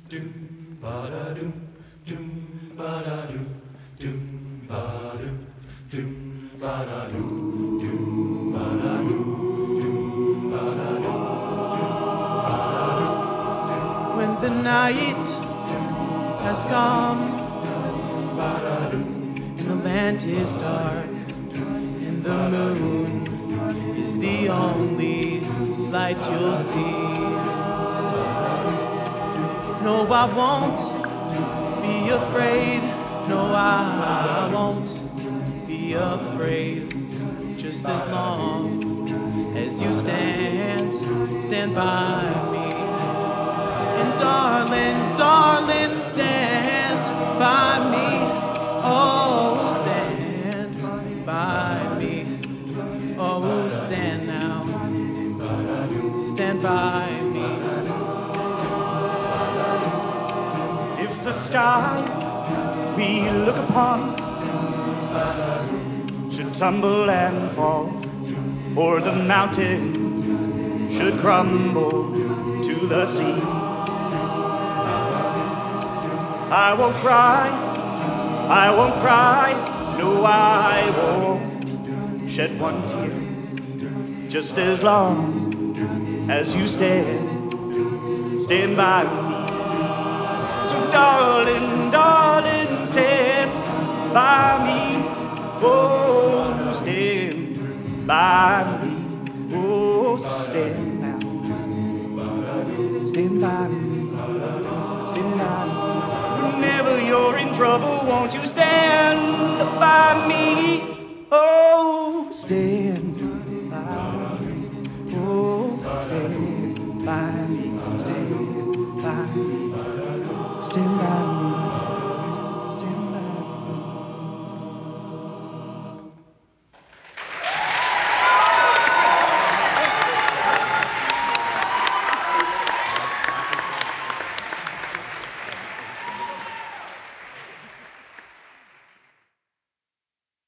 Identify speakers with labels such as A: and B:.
A: When the night has come and the land is dark and the moon is the only light you'll see. No, I won't be afraid. No, I won't be afraid. Just as long as you stand by me. And darling, darling, stand by me. Oh, stand by me. Oh, stand now. Stand by me.
B: If the sky we look upon should tumble and fall, or the mountain should crumble to the sea, I won't cry, I won't cry, no, I won't shed one tear, just as long as you stand by me. So darling, darling, stand by me, oh, stand by me, oh, stand now, stand by me, stand by me. Whenever you're in trouble, won't you stand by me? Oh, stand by me. Oh, stand by me. Stand by me. Stand by me.